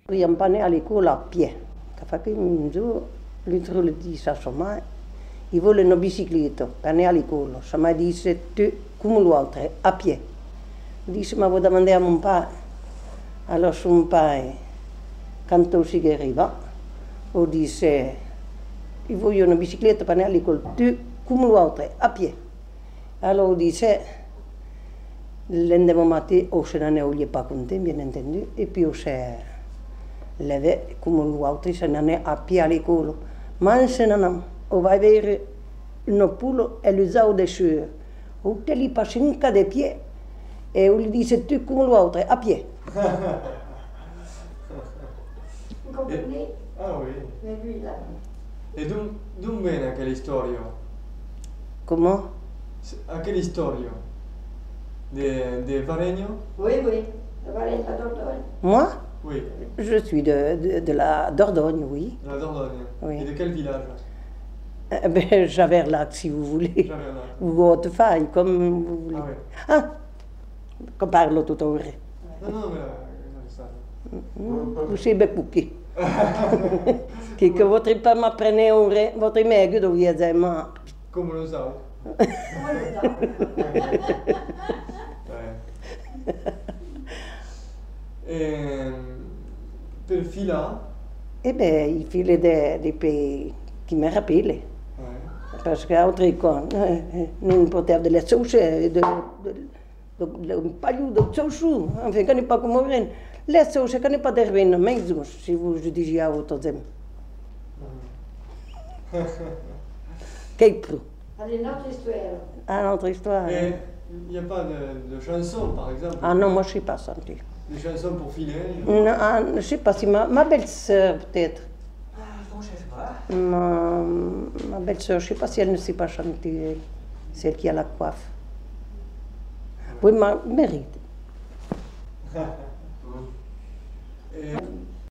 Oui, on est à l'école à pied. Quand l'autre le dit ça, il vole une bicyclette, on est à l'école. Ça m'a dit, c'est comme l'autre, à pied. Il dit, ma vous demander à mon père. Alors, son père, quand il arriva, il dit, il voglio une bicyclette pour aller à l'école, comme l'autre, à pied. Alors, il dit, l'endemain matin, je n'en ai pas content, bien entendu, et puis je levé come l'altro, se n'en est à pied à l'école. Maintenant, on va avoir une poule et l'usage des cheveux. On te li passe un cas de pied et on lui dit c'est tout comme l'autre, à pied. Vous comprenez? Ah oui. Mais lui, là. Et d'où vient quelle histoire? Comment? À quelle histoire? De Varegno? Oui, oui. De Varennes à Dordogne. Moi? Oui. Je suis de la Dordogne, oui. De la Dordogne. Oui. Et de quel village? Javerlac, si vous voulez. Javerlac. Ou Haute-Faille, comme vous voulez. Ah oui. Ah, qu'on parle tout au vrai. Non, non, mais ça. Vous savez beaucoup. Que votre père m'apprenait au vrai, votre mère que devait dire, ma. Come lo sai? Come lo sa? E per Fila? Eh bien, il file des pays qui me rappellent. Parce qu'autre con, non poteva delle sauce, un paio de sauce, enfin, qu'on n'est pas comme rien. Les sauces, qu'on n'est pas derrière, mais si vous, je dis à autre temps. Qu'est-ce que C'est une autre histoire. Ah, notre histoire. Et il n'y a pas de chansons, par exemple? Ah non, moi je ne sais pas chanter. Des chansons pour filer? Non, ah, je ne sais pas si ma belle-sœur, peut-être. Ah, bon, je sais pas. Ma belle-sœur, je ne sais pas si elle ne sait pas chanter, celle qui a la coiffe. Oui, ma mérite. Et